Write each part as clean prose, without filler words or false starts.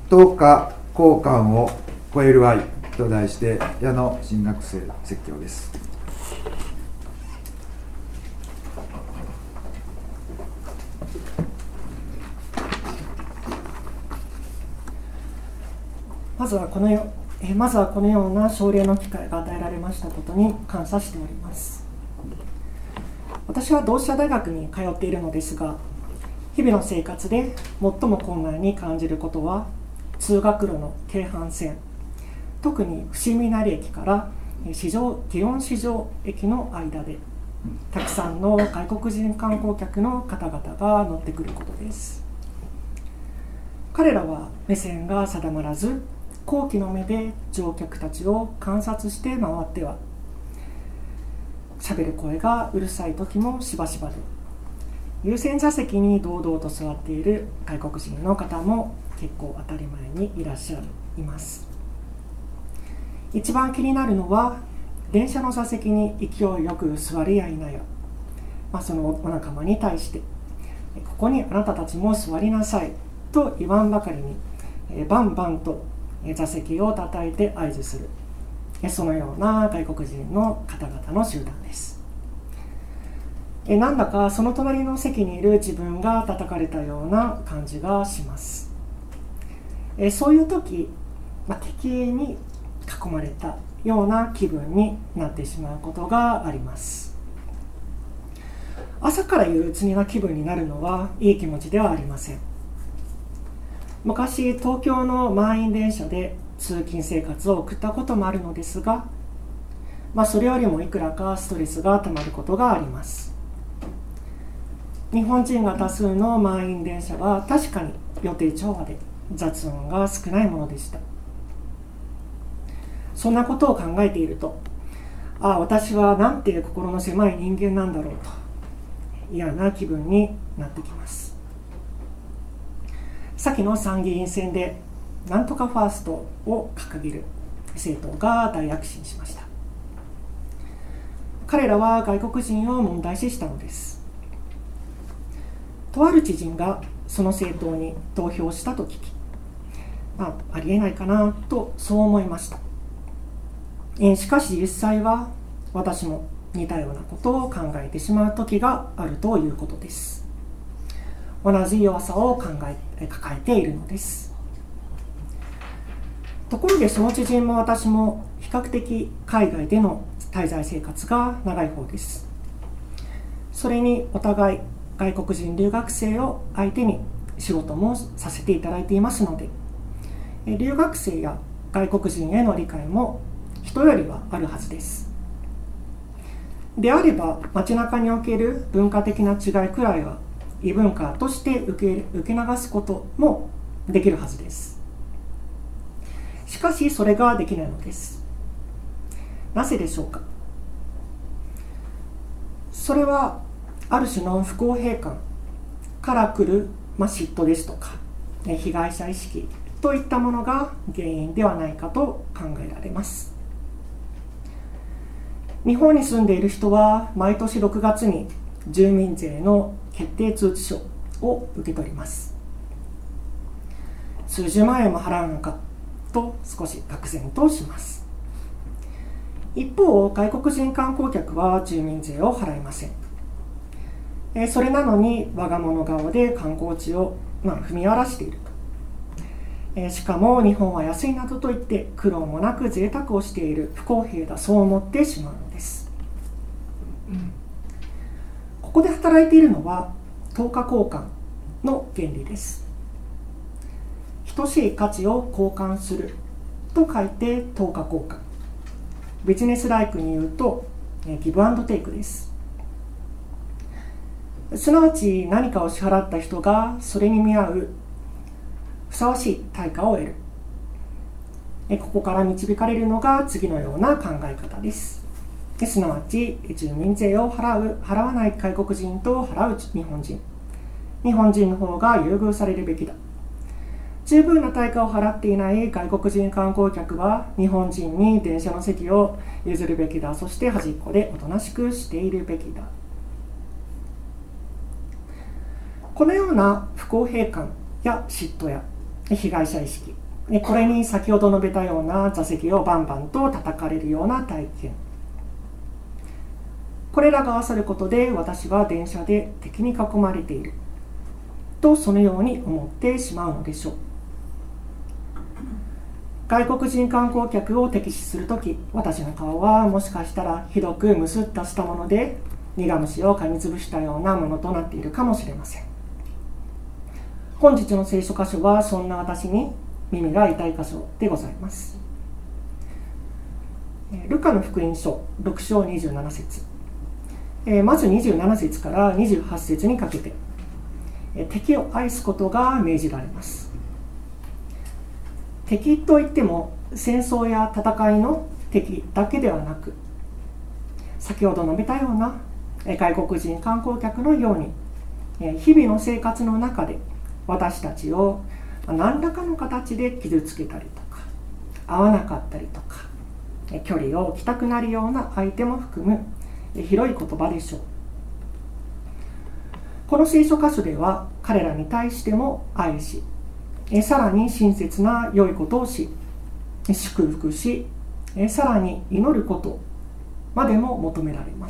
等価交換を超える愛と題して矢野神学生説教です。 まずはこのような奨励の機会が与えられましたことに感謝しております。私は同志社大学に通っているのですが、日々の生活で最も困難に感じることは通学路の京阪線、特に伏見稲荷駅から祇園四条駅の間でたくさんの外国人観光客の方々が乗ってくることです。彼らは目線が定まらず、好奇の目で乗客たちを観察して回っては、喋る声がうるさい時もしばしばで、優先座席に堂々と座っている外国人の方も結構当たり前にいらっしゃいます。一番気になるのは、電車の座席に勢いよく座りやいなや、そのお仲間に対して、ここにあなたたちも座りなさいと言わんばかりに、バンバンと座席を叩いて合図する、そのような外国人の方々の集団です。なんだかその隣の席にいる自分が叩かれたような感じがします。そういう時、敵に囲まれたような気分になってしまうことがあります。朝から憂鬱な気分になるのはいい気持ちではありません。昔、東京の満員電車で通勤生活を送ったこともあるのですが、それよりもいくらかストレスがたまることがあります。日本人が多数の満員電車は確かに予定調和で雑音が少ないものでした。そんなことを考えていると、私はなんて心の狭い人間なんだろうと嫌な気分になってきます。先の参議院選でなんとかファーストを掲げる政党が大躍進しました。彼らは外国人を問題視したのです。とある知人がその政党に投票したと聞き、ありえないかなとそう思いました。しかし実際は私も似たようなことを考えてしまう時があるということです。同じ弱さを抱えているのです。ところでその知人も私も比較的海外での滞在生活が長い方です。それにお互い外国人留学生を相手に仕事もさせていただいていますので、留学生や外国人への理解も人よりはあるはずです。であれば街中における文化的な違いくらいは異文化として受け流すこともできるはずです。しかしそれができないのです。なぜでしょうか。それはある種の不公平感から来る、嫉妬ですとか被害者意識といったものが原因ではないかと考えられます。日本に住んでいる人は毎年6月に住民税の決定通知書を受け取ります。数十万円も払うのかと少し愕然とします。一方、外国人観光客は住民税を払いません。それなのに我が物顔で観光地を踏み荒らしていると。しかも日本は安いなどと言って苦労もなく贅沢をしている不公平だ、そう思ってしまうのです。ここで働いているのは等価交換の原理です。等しい価値を交換すると書いて等価交換。ビジネスライクに言うとギブアンドテイクです。すなわち何かを支払った人がそれに見合うふさわしい対価を得る。ここから導かれるのが次のような考え方です。すなわち住民税を払わない外国人と払う日本人の方が優遇されるべきだ。十分な対価を払っていない外国人観光客は日本人に電車の席を譲るべきだ。そして端っこでおとなしくしているべきだ。このような不公平感や嫉妬や被害者意識、これに先ほど述べたような座席をバンバンと叩かれるような体験、これらが合わさることで私は電車で敵に囲まれているとそのように思ってしまうのでしょう。外国人観光客を敵視するとき、私の顔はもしかしたらひどくむすっとしたもので苦虫を噛みつぶしたようなものとなっているかもしれません。本日の聖書箇所はそんな私に耳が痛い箇所でございます。ルカの福音書6章27節、まず27節から28節にかけて、敵を愛すことが命じられます。敵といっても戦争や戦いの敵だけではなく、先ほど述べたような外国人観光客のように日々の生活の中で私たちを何らかの形で傷つけたりとか合わなかったりとか距離を置きたくなるような相手も含む広い言葉でしょう。この聖書箇所では彼らに対しても愛し、さらに親切な良いことをし、祝福し、さらに祈ることまでも求められます。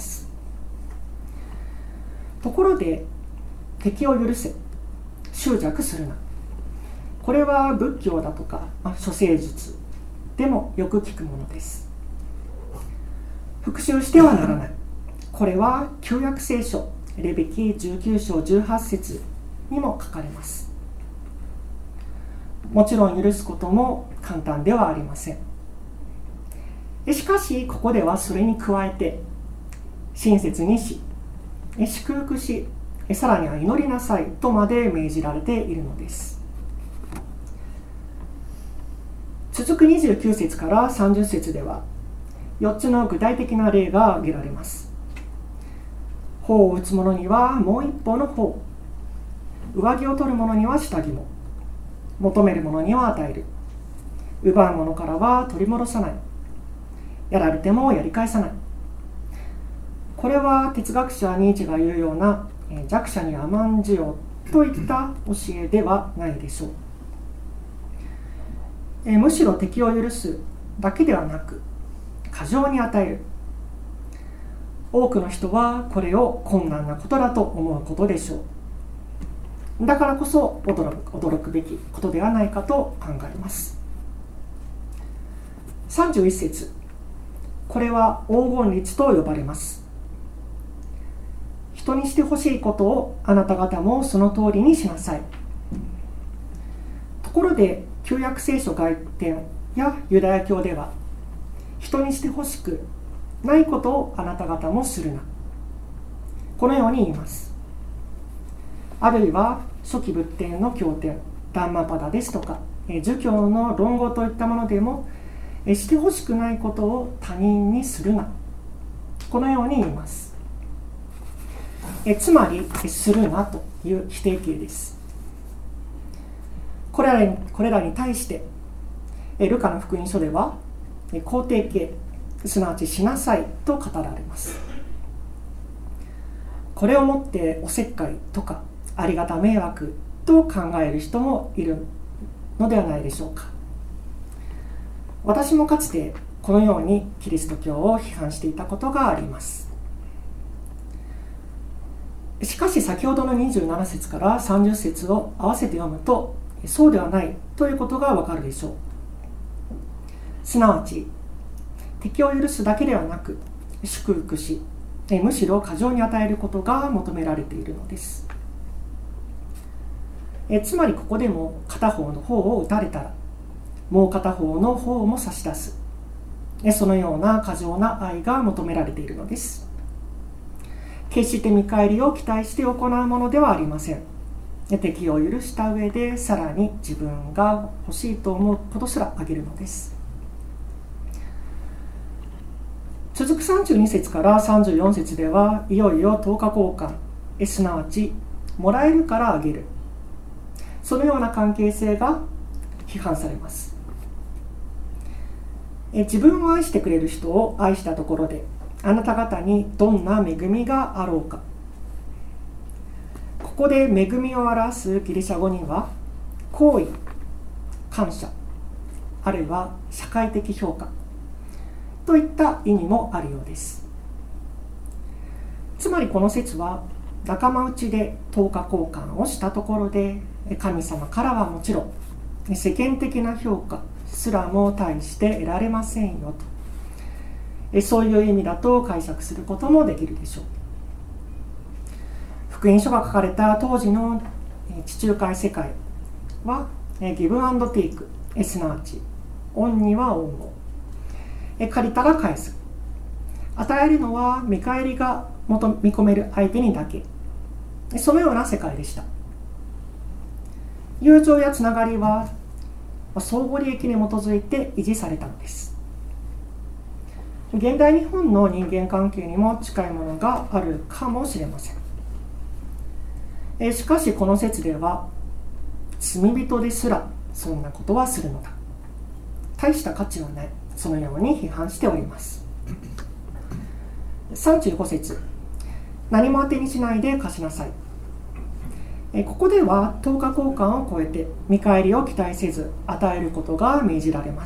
ところで、敵を許せ、執着するな、これは仏教だとか処世術でもよく聞くものです。復讐してはならない、これは旧約聖書レビ記19章18節にも書かれます。もちろん許すことも簡単ではありません。しかしここではそれに加えて親切にし、祝福し、さらには祈りなさいとまで命じられているのです。続く29節から30節では4つの具体的な例が挙げられます。頬を打つ者にはもう一方の頬、上着を取る者には下着も、求める者には与える、奪う者からは取り戻さない、やられてもやり返さない。これは哲学者ニーチェが言うような弱者に甘んじよといった教えではないでしょう。むしろ敵を許すだけではなく過剰に与える。多くの人はこれを困難なことだと思うことでしょう。だからこそ驚くべきことではないかと考えます。31節、これは黄金律と呼ばれます。人にしてほしいことをあなた方もその通りにしなさい。ところで旧約聖書外典やユダヤ教では人にしてほしくないことをあなた方もするな、このように言います。あるいは初期仏典の経典ダンマパダですとか儒教の論語といったものでもしてほしくないことを他人にするな、このように言います。つまりするなという否定形です。これらに対してルカの福音書では肯定形、すなわちしなさいと語られます。これをもっておせっかいとかありがた迷惑と考える人もいるのではないでしょうか。私もかつてこのようにキリスト教を批判していたことがあります。しかし先ほどの27節から30節を合わせて読むとそうではないということがわかるでしょう。すなわち敵を許すだけではなく祝福し、むしろ過剰に与えることが求められているのです。つまりここでも片方の方を打たれたらもう片方の方も差し出す、そのような過剰な愛が求められているのです。決して見返りを期待して行うものではありません。敵を許した上でさらに自分が欲しいと思うことすらあげるのです。続く32節から34節ではいよいよ等価交換、すなわちもらえるからあげる、そのような関係性が批判されます。自分を愛してくれる人を愛したところであなた方にどんな恵みがあろうか。ここで恵みを表すギリシャ語には行為感謝、あるいは社会的評価といった意味もあるようです。つまりこの説は、仲間内で等価交換をしたところで、神様からはもちろん世間的な評価すらも大して得られませんよと、そういう意味だと解釈することもできるでしょう。福音書が書かれた当時の地中海世界はギブアンドテイク、すなわち恩には恩を、借りたら返す、与えるのは見返りが見込める相手にだけ、そのような世界でした。友情やつながりは相互利益に基づいて維持されたのです。現代日本の人間関係にも近いものがあるかもしれません。しかしこの説では、罪人ですらそんなことはするのだ、大した価値はない、そのように批判しております。35節、何も当てにしないで貸しなさい。ここでは等価交換を超えて見返りを期待せず与えることが命じられます。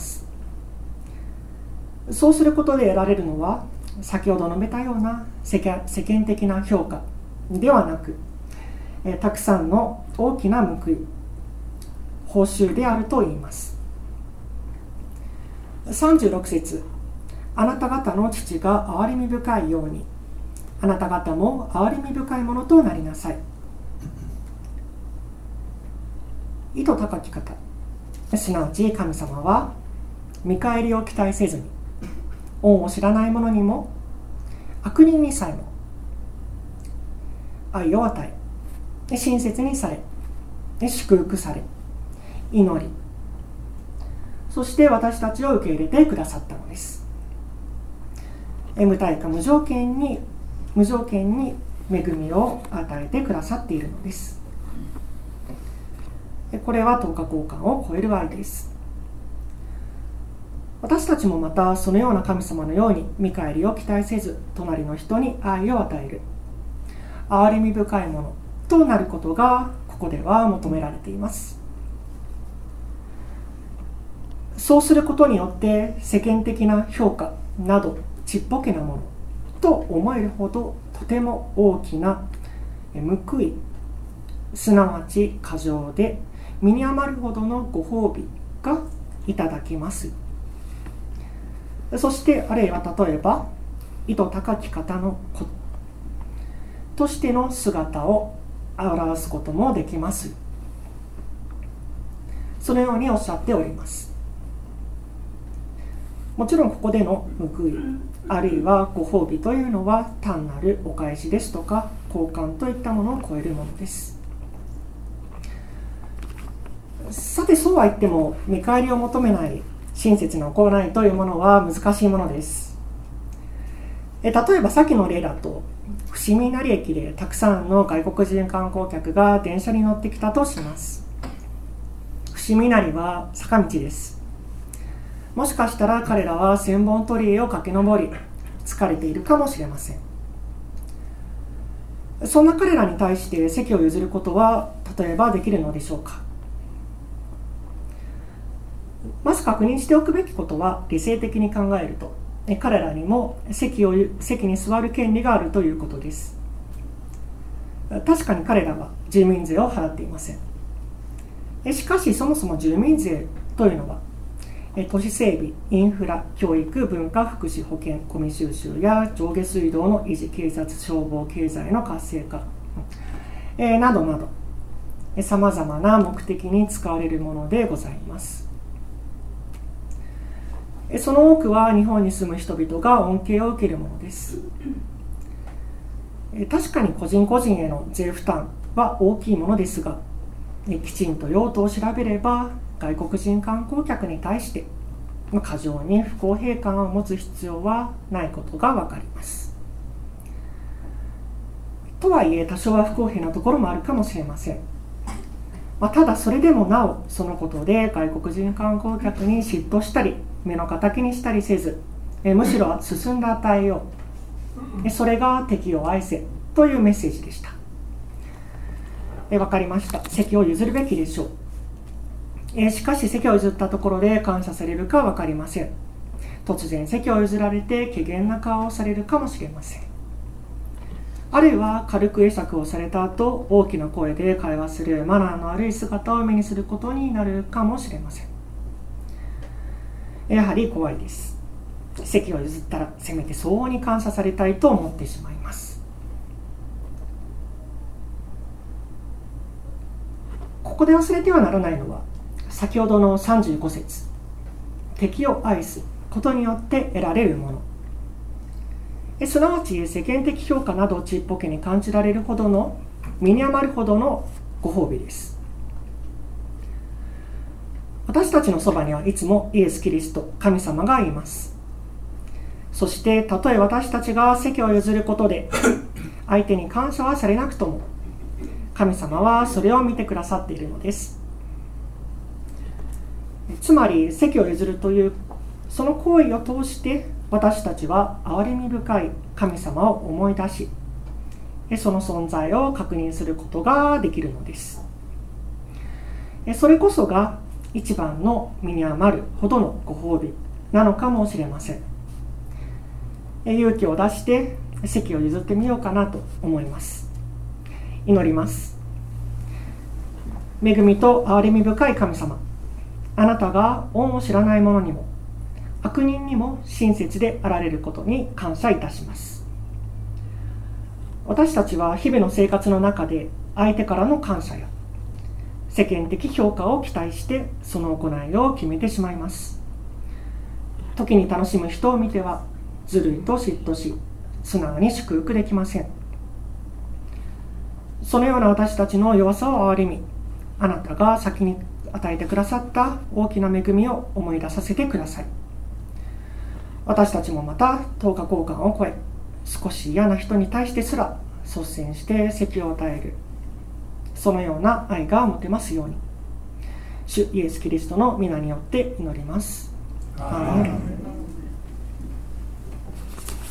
そうすることで得られるのは、先ほど述べたような世間的な評価ではなく、たくさんの大きな報い、報酬であると言います。36節、あなた方の父が憐れみ深いように、あなた方も憐れみ深いものとなりなさい。意図高き方、すなわち神様は見返りを期待せずに、恩を知らない者にも悪人にさえも愛を与え、親切にされ、祝福され、祈り、そして私たちを受け入れてくださったのです。無対価無条件に恵みを与えてくださっているのです。これは等価交換を超える愛です。私たちもまたそのような神様のように見返りを期待せず、隣の人に愛を与える、憐れみ深いものとなることがここでは求められています。そうすることによって世間的な評価などちっぽけなものと思えるほど、とても大きな報い、すなわち過剰で身に余るほどのご褒美がいただきます。そしてあるいは例えば、意図高き方の子としての姿を表すこともできます。そのようにおっしゃっております。もちろんここでの報い、あるいはご褒美というのは単なるお返しですとか交換といったものを超えるものです。さて、そうは言っても見返りを求めない親切な行いというものは難しいものです。例えばさっきの例だと、伏見稲荷駅でたくさんの外国人観光客が電車に乗ってきたとします。伏見稲荷は坂道です。もしかしたら彼らは千本鳥居を駆け上り疲れているかもしれません。そんな彼らに対して席を譲ることは例えばできるのでしょうか。まず確認しておくべきことは、理性的に考えると彼らにも席に座る権利があるということです。確かに彼らは住民税を払っていません。しかしそもそも住民税というのは、都市整備、インフラ、教育、文化、福祉、保険、ゴミ収集や上下水道の維持、警察、消防、経済の活性化、などなどさまざまな目的に使われるものでございます。その多くは日本に住む人々が恩恵を受けるものです。確かに個人個人への税負担は大きいものですが、きちんと用途を調べれば外国人観光客に対して過剰に不公平感を持つ必要はないことが分かります。とはいえ多少は不公平なところもあるかもしれません。ただそれでもなおそのことで外国人観光客に嫉妬したり目の敵にしたりせず、むしろ進んで与えよう、それが敵を愛せというメッセージでした。分かりました。席を譲るべきでしょしかし席を譲ったところで感謝されるか分かりません。突然席を譲られて怪訝な顔をされるかもしれません。あるいは軽く会釈をされた後、大きな声で会話するマナーの悪い姿を目にすることになるかもしれません。やはり怖いです。席を譲ったらせめて相応に感謝されたいと思ってしまいます。ここで忘れてはならないのは、先ほどの35節、敵を愛すことによって得られるもの、すなわち世間的評価などちっぽけに感じられるほどの、身に余るほどのご褒美です。私たちのそばにはいつもイエス・キリスト、神様がいます。そしてたとえ私たちが席を譲ることで相手に感謝はされなくとも、神様はそれを見てくださっているのです。つまり席を譲るというその行為を通して、私たちは憐れみ深い神様を思い出し、その存在を確認することができるのです。それこそが一番の身に余るほどのご褒美なのかもしれません。勇気を出して席を譲ってみようかなと思います。祈ります。恵みと憐れみ深い神様、あなたが恩を知らない者にも悪人にも親切であられることに感謝いたします。私たちは日々の生活の中で相手からの感謝や世間的評価を期待してその行いを決めてしまいます。時に楽しむ人を見てはずるいと嫉妬し、素直に祝福できません。そのような私たちの弱さを憐れみ、あなたが先に与えてくださった大きな恵みを思い出させてください。私たちもまた等価交換を超え、少し嫌な人に対してすら率先して席を与える、そのような愛が持てますように、主イエス・キリストの皆によって祈ります。アーメン。